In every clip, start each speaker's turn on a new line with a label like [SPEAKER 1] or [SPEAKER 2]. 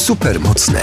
[SPEAKER 1] Supermocne.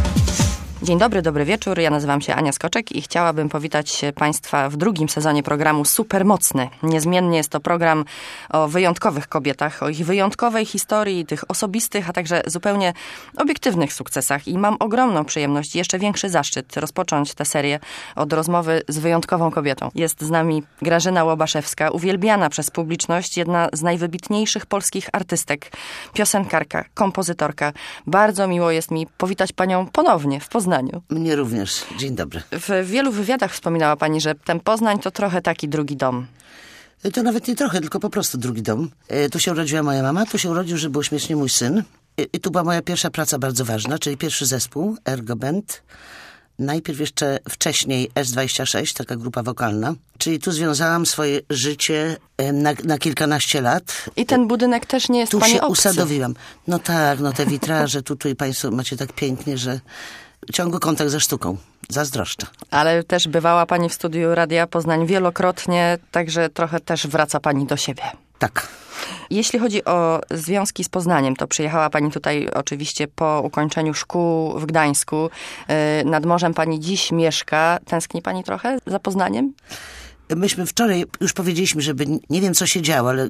[SPEAKER 2] Dzień dobry, dobry wieczór. Ja nazywam się Ania Skoczek i chciałabym powitać Państwa w drugim sezonie programu Supermocny. Niezmiennie jest to program o wyjątkowych kobietach, o ich wyjątkowej historii, tych osobistych, a także zupełnie obiektywnych sukcesach. I mam ogromną przyjemność, jeszcze większy zaszczyt rozpocząć tę serię od rozmowy z wyjątkową kobietą. Jest z nami Grażyna Łobaszewska, uwielbiana przez publiczność, jedna z najwybitniejszych polskich artystek, piosenkarka, kompozytorka. Bardzo miło jest mi powitać Panią ponownie w Poznaniu.
[SPEAKER 3] Mnie również. Dzień dobry.
[SPEAKER 2] W wielu wywiadach wspominała Pani, że ten Poznań to trochę taki drugi dom.
[SPEAKER 3] To nawet nie trochę, tylko po prostu drugi dom. Tu się urodziła moja mama, tu się urodził, że było śmiesznie, mój syn. I tu była moja pierwsza praca bardzo ważna, czyli pierwszy zespół, Ergo Band. Najpierw jeszcze wcześniej S26, taka grupa wokalna. Czyli tu związałam swoje życie na kilkanaście lat.
[SPEAKER 2] I ten budynek też nie jest
[SPEAKER 3] tu
[SPEAKER 2] Pani
[SPEAKER 3] się
[SPEAKER 2] obcy.
[SPEAKER 3] usadowiłam. No tak, no te witraże tutaj Państwo macie tak pięknie, że ciągły kontakt ze sztuką. Zazdroszczę.
[SPEAKER 2] Ale też bywała Pani w studiu Radia Poznań wielokrotnie, także trochę też wraca Pani do siebie.
[SPEAKER 3] Tak.
[SPEAKER 2] Jeśli chodzi o związki z Poznaniem, to przyjechała Pani tutaj oczywiście po ukończeniu szkół w Gdańsku. Nad morzem Pani dziś mieszka. Tęskni Pani trochę za Poznaniem?
[SPEAKER 3] Myśmy wczoraj już powiedzieliśmy, żeby nie wiem, co się działo, ale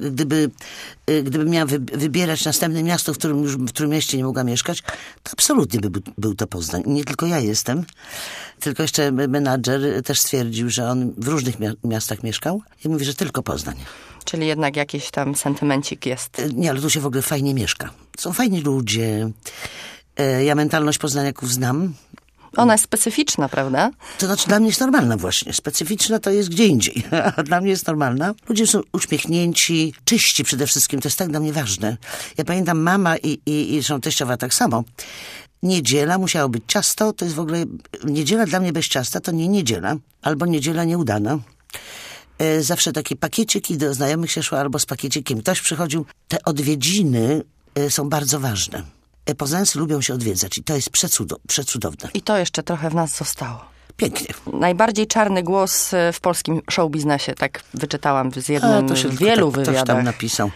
[SPEAKER 3] gdybym miała wybierać następne miasto, w którym mieście nie mogła mieszkać, to absolutnie był to Poznań. Nie tylko ja jestem, tylko jeszcze menadżer też stwierdził, że on w różnych miastach mieszkał i mówi, że tylko Poznań.
[SPEAKER 2] Czyli jednak jakiś tam sentymencik jest.
[SPEAKER 3] Nie, ale tu się w ogóle fajnie mieszka. Są fajni ludzie. Ja mentalność poznaniaków znam.
[SPEAKER 2] Ona jest specyficzna, prawda?
[SPEAKER 3] To znaczy dla mnie jest normalna właśnie. Specyficzna to jest gdzie indziej. A dla mnie jest normalna. Ludzie są uśmiechnięci, czyści przede wszystkim. To jest tak dla mnie ważne. Ja pamiętam mama i zresztą teściowa tak samo. Niedziela musiało być ciasto. To jest w ogóle... Niedziela dla mnie bez ciasta to nie niedziela. Albo niedziela nieudana. Zawsze takie pakieciki do znajomych się szło albo z pakiecikiem. Ktoś przychodził. Te odwiedziny są bardzo ważne. Poznańcy lubią się odwiedzać i to jest przecudowne.
[SPEAKER 2] I to jeszcze trochę w nas zostało.
[SPEAKER 3] Pięknie.
[SPEAKER 2] Najbardziej czarny głos w polskim showbiznesie, tak wyczytałam z jednym z wielu wywiadach.
[SPEAKER 3] Ktoś tam napisał.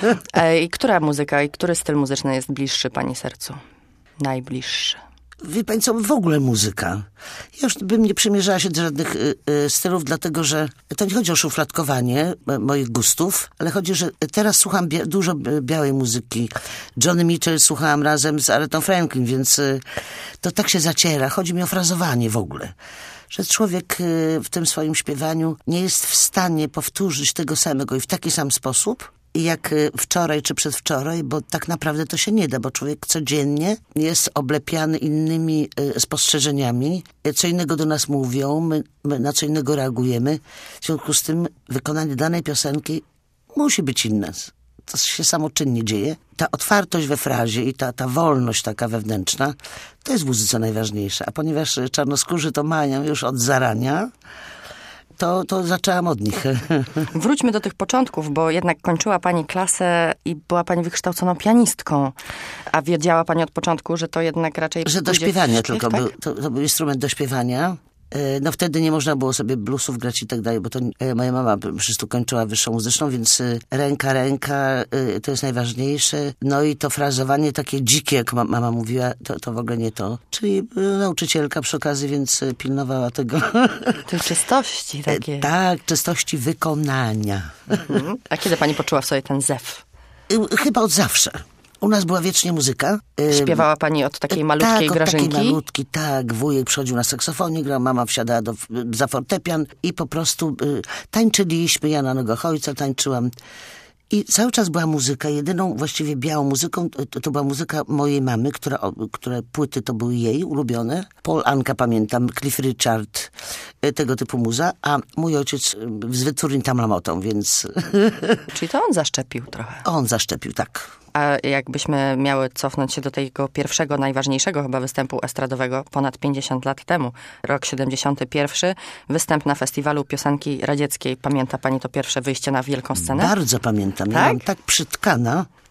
[SPEAKER 2] I która muzyka i który styl muzyczny jest bliższy Pani sercu? Najbliższy.
[SPEAKER 3] Wie Pani co, w ogóle muzyka. Ja już bym nie przymierzała się do żadnych stylów, dlatego że to nie chodzi o szufladkowanie moich gustów, ale chodzi, że teraz słucham dużo białej muzyki. Johnny Mitchell słuchałam razem z Aretą Franklin, więc to tak się zaciera. Chodzi mi o frazowanie w ogóle. Że człowiek w tym swoim śpiewaniu nie jest w stanie powtórzyć tego samego i w taki sam sposób, jak wczoraj czy przedwczoraj, bo tak naprawdę to się nie da, bo człowiek codziennie jest oblepiany innymi spostrzeżeniami, co innego do nas mówią, my na co innego reagujemy. W związku z tym wykonanie danej piosenki musi być inne. To się samoczynnie dzieje. Ta otwartość we frazie i ta wolność taka wewnętrzna, to jest w muzyce najważniejsza. A ponieważ czarnoskórzy to mają już od zarania, to zaczęłam od nich.
[SPEAKER 2] Wróćmy do tych początków, bo jednak kończyła Pani klasę i była Pani wykształconą pianistką. A wiedziała Pani od początku, że to jednak raczej...
[SPEAKER 3] Że do śpiewania
[SPEAKER 2] śpiew,
[SPEAKER 3] tylko.
[SPEAKER 2] tak?
[SPEAKER 3] To był instrument do śpiewania. No wtedy nie można było sobie bluesów grać i tak dalej, bo to moja mama po prostu kończyła wyższą muzyczną, więc ręka to jest najważniejsze. No i to frazowanie takie dzikie, jak mama mówiła, to w ogóle nie to. Czyli nauczycielka przy okazji, więc pilnowała tego.
[SPEAKER 2] Tej czystości takiej.
[SPEAKER 3] Tak, czystości wykonania.
[SPEAKER 2] A kiedy Pani poczuła w sobie ten zew?
[SPEAKER 3] Chyba od zawsze. U nas była wiecznie muzyka.
[SPEAKER 2] Śpiewała Pani od takiej malutkiej Grażynki?
[SPEAKER 3] Tak, od takiej malutki, tak. Wujek przychodził na saksofonie, grał, mama wsiadała za fortepian i po prostu tańczyliśmy. Ja na nogach ojca tańczyłam. I cały czas była muzyka. Jedyną właściwie białą muzyką to była muzyka mojej mamy, które płyty to były jej ulubione. Paul Anka pamiętam, Cliff Richard, tego typu muza, a mój ojciec z wytwórni Tamlamotą, więc...
[SPEAKER 2] Czyli to on zaszczepił trochę.
[SPEAKER 3] On zaszczepił, tak.
[SPEAKER 2] A jakbyśmy miały cofnąć się do tego pierwszego, najważniejszego chyba występu estradowego ponad 50 lat temu, rok 71, występ na festiwalu piosenki radzieckiej. Pamięta Pani to pierwsze wyjście na wielką scenę?
[SPEAKER 3] Bardzo pamiętam.
[SPEAKER 2] Tak?
[SPEAKER 3] Ja byłam tak przytkana.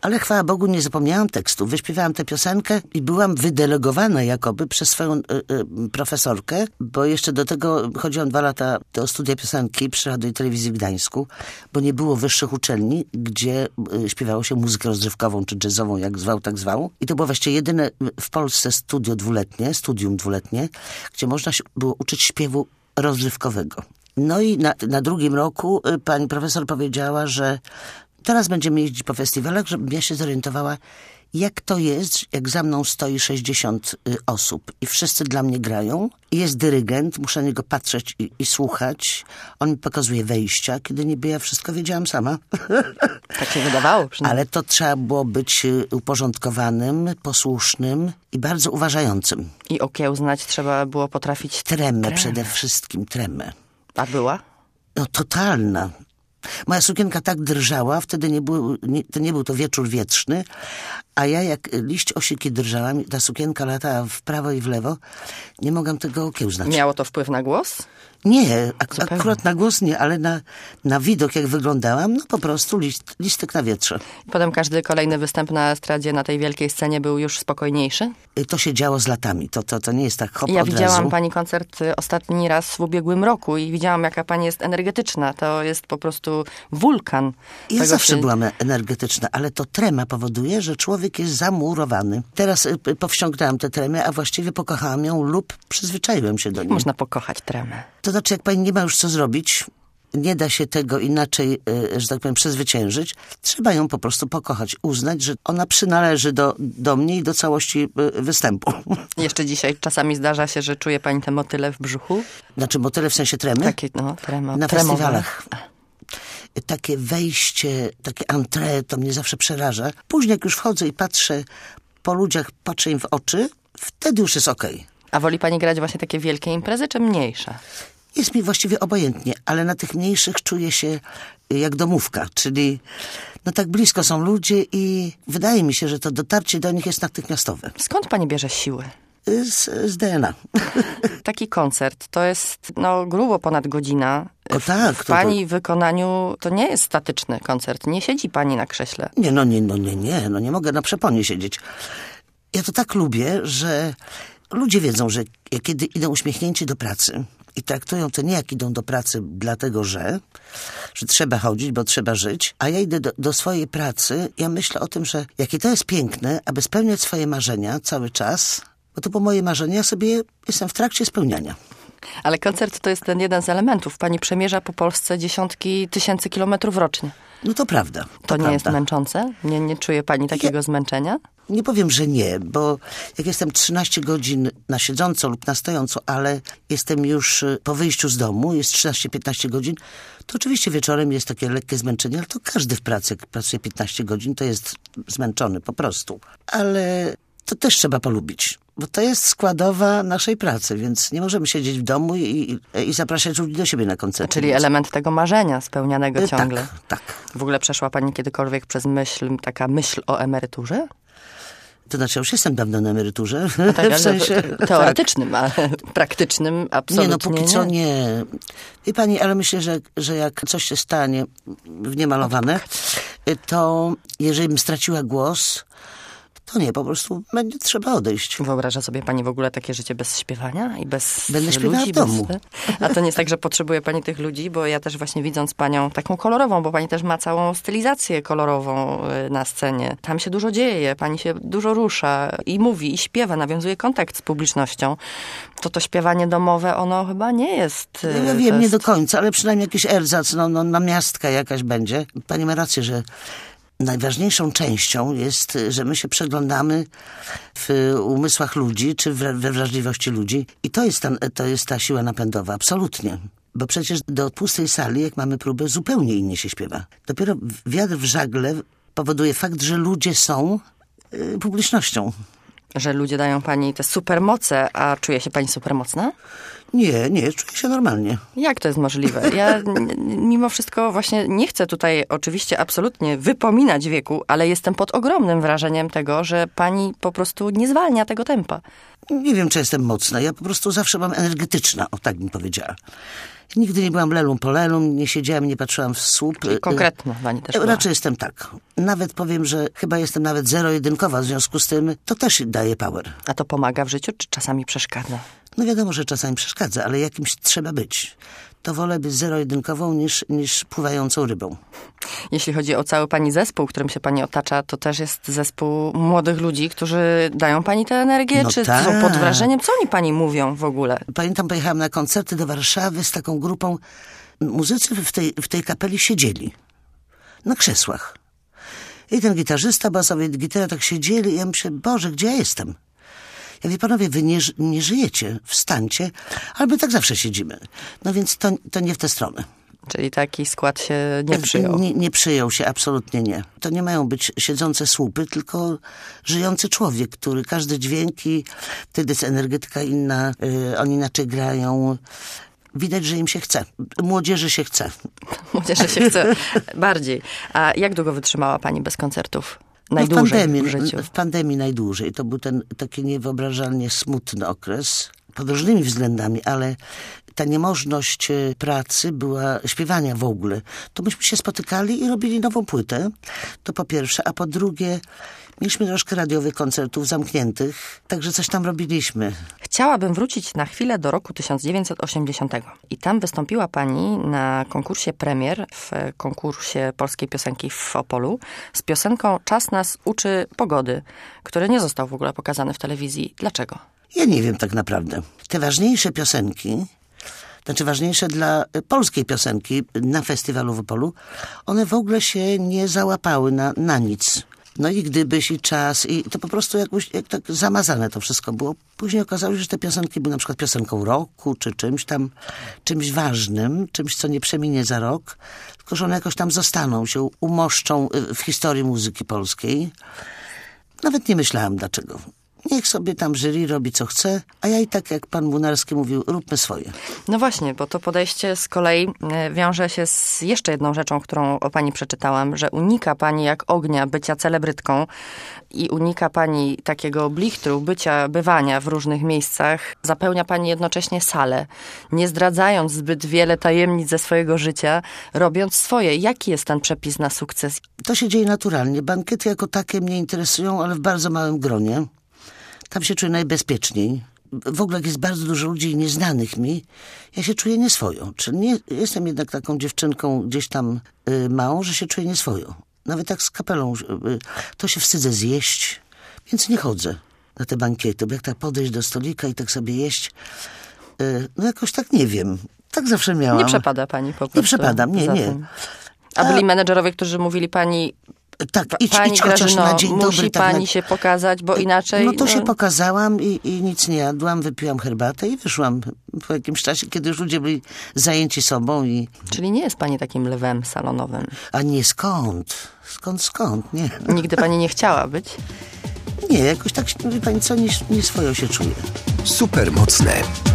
[SPEAKER 3] Ale chwała Bogu nie zapomniałam tekstu. Wyśpiewałam tę piosenkę i byłam wydelegowana jakoby przez swoją profesorkę, bo jeszcze do tego chodziłam 2 lata do studia piosenki przy Radio i Telewizji w Gdańsku, bo nie było wyższych uczelni, gdzie śpiewało się muzykę rozrywkową czy jazzową, jak zwał, tak zwał. I to było właściwie jedyne w Polsce studium dwuletnie, gdzie można się było uczyć śpiewu rozrywkowego. No i na drugim roku pani profesor powiedziała, że teraz będziemy jeździć po festiwalach, żebym ja się zorientowała, jak to jest, jak za mną stoi 60 osób i wszyscy dla mnie grają. Jest dyrygent, muszę na niego patrzeć i słuchać. On mi pokazuje wejścia, kiedy niby ja wszystko wiedziałam sama.
[SPEAKER 2] Tak się wydawało przynajmniej.
[SPEAKER 3] Ale to trzeba było być uporządkowanym, posłusznym i bardzo uważającym.
[SPEAKER 2] I okiełznać trzeba było potrafić...
[SPEAKER 3] Tremę przede wszystkim, tremę.
[SPEAKER 2] A była?
[SPEAKER 3] No totalna. Moja sukienka tak drżała, wtedy to nie był to wieczór wietrzny, a ja jak liść osieki drżałam, ta sukienka latała w prawo i w lewo, nie mogłam tego okiełznać.
[SPEAKER 2] Miało to wpływ na głos?
[SPEAKER 3] Nie, akurat na głos nie, ale na widok jak wyglądałam, no po prostu listek na wietrze.
[SPEAKER 2] Potem każdy kolejny występ na estradzie, na tej wielkiej scenie był już spokojniejszy?
[SPEAKER 3] To się działo z latami, to nie jest tak hop
[SPEAKER 2] Ja
[SPEAKER 3] od
[SPEAKER 2] widziałam
[SPEAKER 3] razu.
[SPEAKER 2] pani koncert ostatni raz w ubiegłym roku i widziałam, jaka pani jest energetyczna. To jest po prostu wulkan.
[SPEAKER 3] Ja zawsze byłam energetyczna, ale to trema powoduje, że człowiek jest zamurowany. Teraz powściągnęłam tę tremę, a właściwie pokochałam ją lub przyzwyczaiłem się do niej.
[SPEAKER 2] Można pokochać tremę.
[SPEAKER 3] To znaczy, jak pani nie ma już co zrobić, nie da się tego inaczej, że tak powiem, przezwyciężyć, trzeba ją po prostu pokochać, uznać, że ona przynależy do mnie i do całości występu.
[SPEAKER 2] Jeszcze dzisiaj czasami zdarza się, że czuje pani te motyle w brzuchu?
[SPEAKER 3] Znaczy motyle w sensie tremy?
[SPEAKER 2] Takie,
[SPEAKER 3] Na festiwalach. Takie wejście, takie entrée, to mnie zawsze przeraża. Później jak już wchodzę i patrzę po ludziach, patrzę im w oczy, wtedy już jest okej.
[SPEAKER 2] A woli pani grać właśnie takie wielkie imprezy, czy mniejsze?
[SPEAKER 3] Jest mi właściwie obojętnie, ale na tych mniejszych czuję się jak domówka, czyli no tak blisko są ludzie i wydaje mi się, że to dotarcie do nich jest natychmiastowe.
[SPEAKER 2] Skąd pani bierze siły?
[SPEAKER 3] Z DNA.
[SPEAKER 2] Taki koncert to jest grubo ponad godzina.
[SPEAKER 3] Tak,
[SPEAKER 2] w pani wykonaniu to nie jest statyczny koncert. Nie siedzi pani na krześle.
[SPEAKER 3] Nie mogę na przeponie siedzieć. Ja to tak lubię, że ludzie wiedzą, że kiedy idą uśmiechnięci do pracy i traktują to nie jak idą do pracy dlatego, że trzeba chodzić, bo trzeba żyć, a ja idę do swojej pracy, ja myślę o tym, że jakie to jest piękne, aby spełniać swoje marzenia cały czas, bo to było moje marzenie, ja sobie jestem w trakcie spełniania.
[SPEAKER 2] Ale koncert to jest ten jeden z elementów. Pani przemierza po Polsce dziesiątki tysięcy kilometrów rocznie.
[SPEAKER 3] No to prawda.
[SPEAKER 2] To nie jest męczące? Nie czuje pani takiego zmęczenia?
[SPEAKER 3] Nie powiem, że nie, bo jak jestem 13 godzin na siedząco lub na stojąco, ale jestem już po wyjściu z domu, jest 13-15 godzin, to oczywiście wieczorem jest takie lekkie zmęczenie, ale to każdy w pracy, jak pracuje 15 godzin, to jest zmęczony po prostu. Ale to też trzeba polubić, bo to jest składowa naszej pracy, więc nie możemy siedzieć w domu i zapraszać ludzi do siebie na koncerty.
[SPEAKER 2] Czyli element tego marzenia spełnianego ciągle.
[SPEAKER 3] Tak.
[SPEAKER 2] W ogóle przeszła pani kiedykolwiek przez taka myśl o emeryturze?
[SPEAKER 3] To znaczy, ja już jestem dawno na emeryturze.
[SPEAKER 2] Tak,
[SPEAKER 3] w sensie
[SPEAKER 2] teoretycznym, ale praktycznym absolutnie
[SPEAKER 3] nie. Póki co nie. Wie pani, ale myślę, że jak coś się stanie w niemalowane, to jeżeli bym straciła głos, to nie, po prostu będzie trzeba odejść.
[SPEAKER 2] Wyobraża sobie pani w ogóle takie życie bez śpiewania i bez
[SPEAKER 3] Będę śpiewała
[SPEAKER 2] ludzi?
[SPEAKER 3] w domu.
[SPEAKER 2] A to nie jest tak, że potrzebuje pani tych ludzi, bo ja też właśnie widząc panią taką kolorową, bo pani też ma całą stylizację kolorową na scenie. Tam się dużo dzieje, pani się dużo rusza i mówi, i śpiewa, nawiązuje kontakt z publicznością. To śpiewanie domowe, ono chyba nie jest...
[SPEAKER 3] Ja wiem, nie do końca, ale przynajmniej jakiś erzac, namiastka jakaś będzie. Pani ma rację, że najważniejszą częścią jest, że my się przeglądamy w umysłach ludzi, czy we wrażliwości ludzi. I to jest ta siła napędowa, absolutnie. Bo przecież do pustej sali, jak mamy próbę, zupełnie innie się śpiewa. Dopiero wiatr w żagle powoduje fakt, że ludzie są publicznością.
[SPEAKER 2] Że ludzie dają pani te supermoce, a czuje się pani supermocna?
[SPEAKER 3] Nie, czuję się normalnie.
[SPEAKER 2] Jak to jest możliwe? Ja mimo wszystko właśnie nie chcę tutaj oczywiście absolutnie wypominać wieku, ale jestem pod ogromnym wrażeniem tego, że pani po prostu nie zwalnia tego tempa.
[SPEAKER 3] Nie wiem, czy jestem mocna. Ja po prostu zawsze mam energetyczna, o tak bym powiedziała. Nigdy nie byłam lelum po lelum, nie siedziałam, nie patrzyłam w słup.
[SPEAKER 2] Czyli konkretna pani też była.
[SPEAKER 3] Raczej jestem tak. Nawet powiem, że chyba jestem nawet zero-jedynkowa, w związku z tym to też daje power.
[SPEAKER 2] A to pomaga w życiu, czy czasami przeszkadza?
[SPEAKER 3] No wiadomo, że czasami przeszkadza, ale jakimś trzeba być. To wolę być zero-jedynkową niż pływającą rybą.
[SPEAKER 2] Jeśli chodzi o cały pani zespół, którym się pani otacza, to też jest zespół młodych ludzi, którzy dają pani tę energię,
[SPEAKER 3] No
[SPEAKER 2] czy
[SPEAKER 3] tak.
[SPEAKER 2] są pod wrażeniem? Co oni pani mówią w ogóle?
[SPEAKER 3] Pamiętam, pojechałam na koncerty do Warszawy z taką grupą. Muzycy w tej kapeli siedzieli na krzesłach. I ten gitarzysta basowy, gitara tak siedzieli i ja myślę, Boże, gdzie ja jestem? Ja mówię, panowie, wy nie żyjecie, wstańcie, albo tak zawsze siedzimy. No więc to nie w tę stronę.
[SPEAKER 2] Czyli taki skład się nie przyjął.
[SPEAKER 3] Nie przyjął się, absolutnie nie. To nie mają być siedzące słupy, tylko żyjący człowiek, który każdy dźwięk i wtedy jest energetyka inna, oni inaczej grają. Widać, że im się chce. Młodzieży się chce.
[SPEAKER 2] Młodzieży się chce bardziej. A jak długo wytrzymała pani bez koncertów? Najdłużej w życiu.
[SPEAKER 3] W pandemii najdłużej. To był ten taki niewyobrażalnie smutny okres. Pod różnymi względami, ale ta niemożność pracy była, śpiewania w ogóle. To myśmy się spotykali i robili nową płytę. To po pierwsze. A po drugie, mieliśmy troszkę radiowych koncertów zamkniętych. Także coś tam robiliśmy.
[SPEAKER 2] Chciałabym wrócić na chwilę do roku 1980. I tam wystąpiła pani na konkursie premier, w konkursie polskiej piosenki w Opolu, z piosenką Czas nas uczy pogody, który nie został w ogóle pokazany w telewizji. Dlaczego?
[SPEAKER 3] Ja nie wiem tak naprawdę. Te ważniejsze piosenki, znaczy ważniejsze dla polskiej piosenki na festiwalu w Opolu, one w ogóle się nie załapały na nic. No i Gdybyś i Czas i to po prostu jak tak zamazane to wszystko było. Później okazało się, że te piosenki były na przykład piosenką roku, czy czymś ważnym, czymś, co nie przeminie za rok, tylko że one jakoś tam zostaną, się umoszczą w historii muzyki polskiej. Nawet nie myślałam dlaczego. Niech sobie tam jury robi co chce, a ja i tak, jak pan Młynarski mówił, róbmy swoje.
[SPEAKER 2] No właśnie, bo to podejście z kolei wiąże się z jeszcze jedną rzeczą, którą o pani przeczytałam, że unika pani jak ognia bycia celebrytką i unika pani takiego blichtru, bywania w różnych miejscach. Zapełnia pani jednocześnie salę, nie zdradzając zbyt wiele tajemnic ze swojego życia, robiąc swoje. Jaki jest ten przepis na sukces?
[SPEAKER 3] To się dzieje naturalnie. Bankiety jako takie mnie interesują, ale w bardzo małym gronie. Tam się czuję najbezpieczniej. W ogóle jak jest bardzo dużo ludzi nieznanych mi, ja się czuję nieswojo. Czyli nie, jestem jednak taką dziewczynką gdzieś tam małą, że się czuję nieswojo. Nawet tak z kapelą, to się wstydzę zjeść, więc nie chodzę na te bankiety. Bo jak tak podejść do stolika i tak sobie jeść, no jakoś tak nie wiem. Tak zawsze miałam.
[SPEAKER 2] Nie przepada pani po prostu.
[SPEAKER 3] Nie przepadam, nie.
[SPEAKER 2] A byli menedżerowie, którzy mówili pani...
[SPEAKER 3] Tak, idź chociaż
[SPEAKER 2] Grażyno,
[SPEAKER 3] na dzień dobry.
[SPEAKER 2] musi
[SPEAKER 3] tak
[SPEAKER 2] pani się pokazać, bo inaczej...
[SPEAKER 3] No to się pokazałam i nic nie jadłam, wypiłam herbatę i wyszłam po jakimś czasie, kiedy już ludzie byli zajęci sobą i...
[SPEAKER 2] Czyli nie jest pani takim lwem salonowym?
[SPEAKER 3] A nie, skąd? Skąd? Nie.
[SPEAKER 2] Nigdy pani nie chciała być?
[SPEAKER 3] Nie, jakoś tak, wie pani co, nie swoją się czuję.
[SPEAKER 1] Supermocne.